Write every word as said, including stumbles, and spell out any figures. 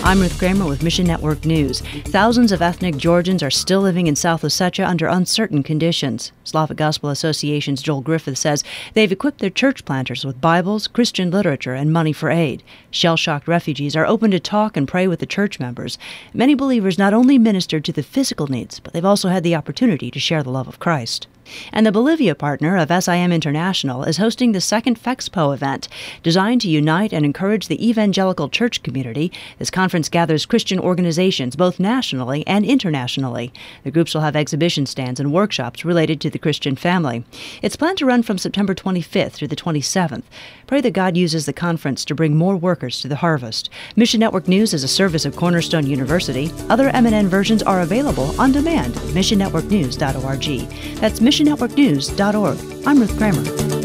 I'm Ruth Kramer with Mission Network News. Thousands of ethnic Georgians are still living in South Ossetia under uncertain conditions. Slavic Gospel Association's Joel Griffith says they've equipped their church planters with Bibles, Christian literature, and money for aid. Shell-shocked refugees are open to talk and pray with the church members. Many believers not only ministered to the physical needs, but they've also had the opportunity to share the love of Christ. And the Bolivia partner of S I M International is hosting the second FEXPO event. Designed to unite and encourage the evangelical church community, this conference gathers Christian organizations both nationally and internationally. The groups will have exhibition stands and workshops related to the Christian family. It's planned to run from September twenty-fifth through the twenty-seventh. Pray that God uses the conference to bring more workers to the harvest. Mission Network News is a service of Cornerstone University. Other M N N versions are available on demand at mission network news dot org. That's mission network news dot org. I'm Ruth Kramer.